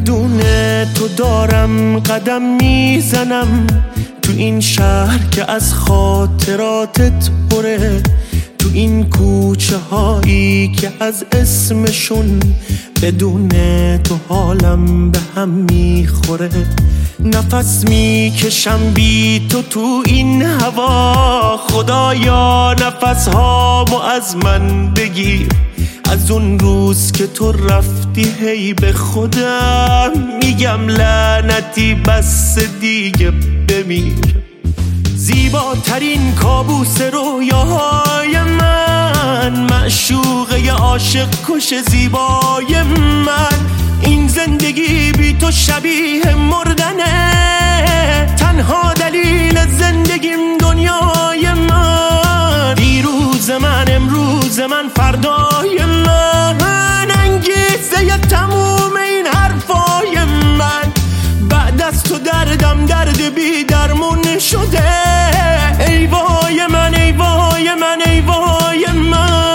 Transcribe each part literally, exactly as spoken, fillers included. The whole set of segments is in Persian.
بدون تو دارم قدم میزنم تو این شهر که از خاطراتت پره، تو این کوچه هایی که از اسمشون بدون تو حالم به هم میخوره. نفس میکشم بی تو تو این هوا، خدایا نفس هامو از من بگیر. از اون روز که تو رفتی هی به خودم میگم لعنتی بس دیگه بمیر. زیباترین کابوس رویاهای من، معشوقه عاشق کش زیبای من، این زندگی بی تو شبیه مردنه. تنها دلیل زندگیم دنیای من، دیروز من امروز من فردای من، انگیزه تموم این حرفای من. بعد از تو دردم درد بی درمون شده. ای وای من ای وای من ای وای من.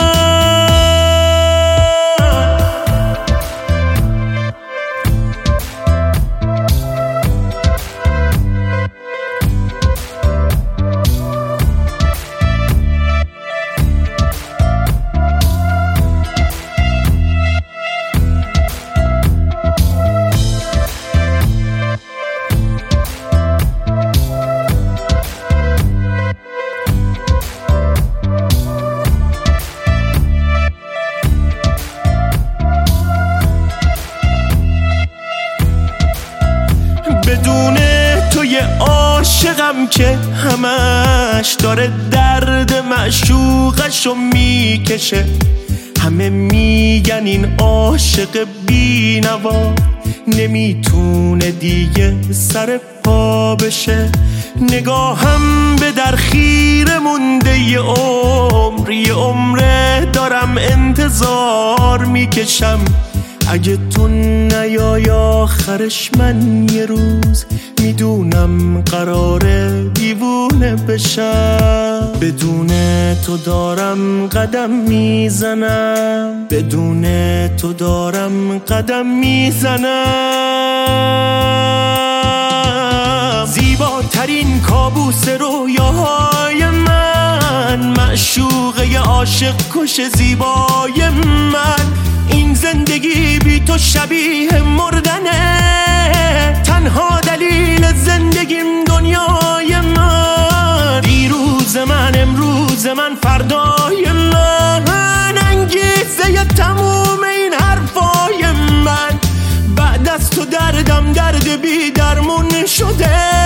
بدون تو یه عاشقم که همش داره درد معشوقشو میکشه. همه میگن این عاشق بی نوا نمیتونه دیگه سر پا بشه. نگاهم به در خیره مونده یه عمر، یه عمره دارم انتظار میکشم. اگه تو نیای آخرش من یه روز میدونم قراره دیوونه بشم. بدون تو دارم قدم میزنم، بدون تو دارم قدم میزنم. زیباترین کابوس رویاهای من، معشوقه عاشق کش زیبای من، این زندگی بی تو شبیه مردنه. تنها دلیل زندگیم دنیای من، دیروز من امروز من فردای من، انگیزه تموم این حرفای من. بعد از تو دردم درد بی درمون شده.